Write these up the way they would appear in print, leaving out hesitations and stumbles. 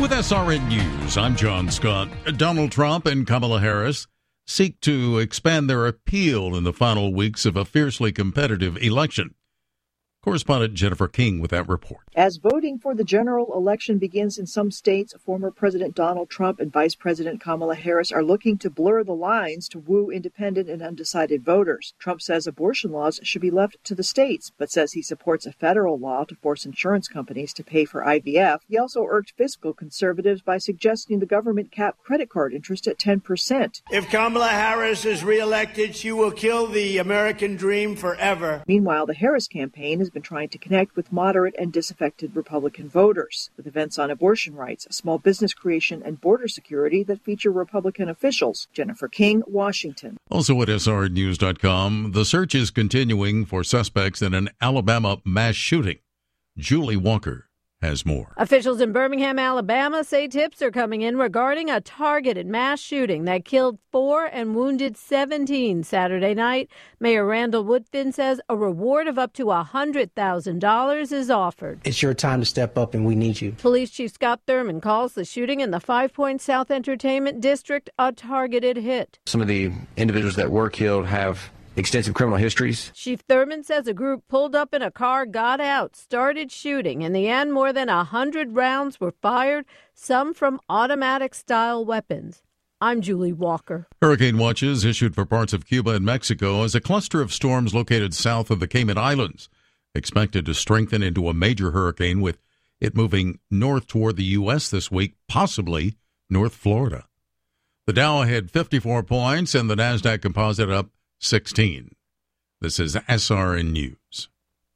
With SRN News, I'm John Scott. Donald Trump and Kamala Harris seek to expand their appeal in the final weeks of a fiercely competitive election. Correspondent Jennifer King with that report. As voting for the general election begins in some states, former President Donald Trump and Vice President Kamala Harris are looking to blur the lines to woo independent and undecided voters. Trump says abortion laws should be left to the states, but says he supports a federal law to force insurance companies to pay for IVF. He also urged fiscal conservatives by suggesting the government cap credit card interest at 10%. If Kamala Harris is reelected, she will kill the American dream forever. Meanwhile, the Harris campaign has been trying to connect with moderate and disaffected Republican voters, with events on abortion rights, small business creation, and border security that feature Republican officials. Jennifer King, Washington. Also at srnews.com, the search is continuing for suspects in an Alabama mass shooting. Julie Walker has more. Officials in Birmingham, Alabama say tips are coming in regarding a targeted mass shooting that killed 4 and wounded 17 Saturday night. Mayor Randall Woodfin says a reward of up to $100,000 is offered. It's your time to step up and we need you. Police Chief Scott Thurman calls the shooting in the Five Points South Entertainment District a targeted hit. Some of the individuals that were killed have extensive criminal histories. Chief Thurman says a group pulled up in a car, got out, started shooting. In the end, more than 100 rounds were fired, some from automatic-style weapons. I'm Julie Walker. Hurricane watches issued for parts of Cuba and Mexico as a cluster of storms located south of the Cayman Islands expected to strengthen into a major hurricane, with it moving north toward the U.S. this week, possibly North Florida. The Dow had 54 points and the NASDAQ Composite up 16. This is SRN News.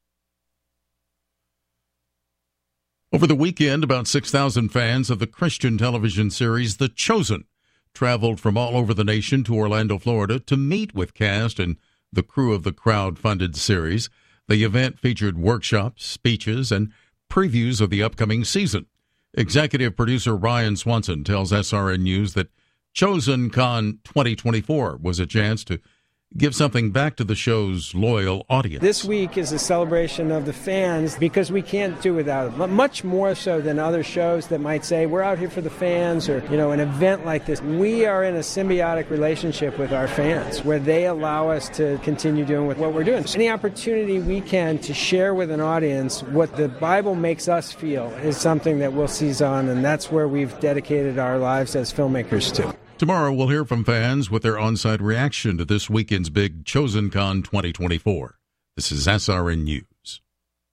Over the weekend, about 6,000 fans of the Christian television series The Chosen traveled from all over the nation to Orlando, Florida to meet with cast and the crew of the crowd-funded series. The event featured workshops, speeches, and previews of the upcoming season. Executive producer Ryan Swanson tells SRN News that ChosenCon 2024 was a chance to give something back to the show's loyal audience. This week is a celebration of the fans because we can't do without them. Much more so than other shows that might say, we're out here for the fans, or, an event like this. We are in a symbiotic relationship with our fans where they allow us to continue doing what we're doing. Any opportunity we can to share with an audience what the Bible makes us feel is something that we'll seize on, and that's where we've dedicated our lives as filmmakers to. Tomorrow, we'll hear from fans with their on-site reaction to this weekend's big ChosenCon 2024. This is SRN News.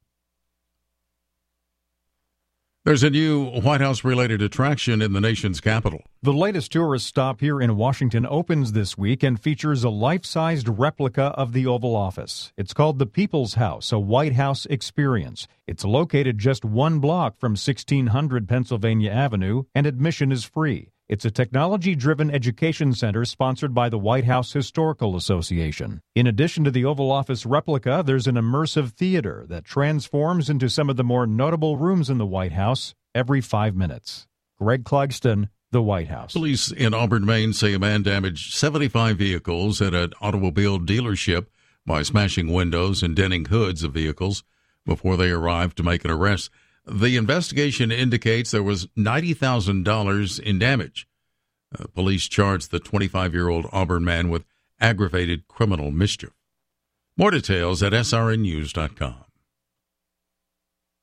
There's a new White House-related attraction in the nation's capital. The latest tourist stop here in Washington opens this week and features a life-sized replica of the Oval Office. It's called the People's House, a White House experience. It's located just 1 block from 1600 Pennsylvania Avenue, and admission is free. It's a technology-driven education center sponsored by the White House Historical Association. In addition to the Oval Office replica, there's an immersive theater that transforms into some of the more notable rooms in the White House every 5 minutes. Greg Clugston, the White House. Police in Auburn, Maine say a man damaged 75 vehicles at an automobile dealership by smashing windows and denting hoods of vehicles before they arrived to make an arrest. The investigation indicates there was $90,000 in damage. Police charged the 25-year-old Auburn man with aggravated criminal mischief. More details at srnnews.com.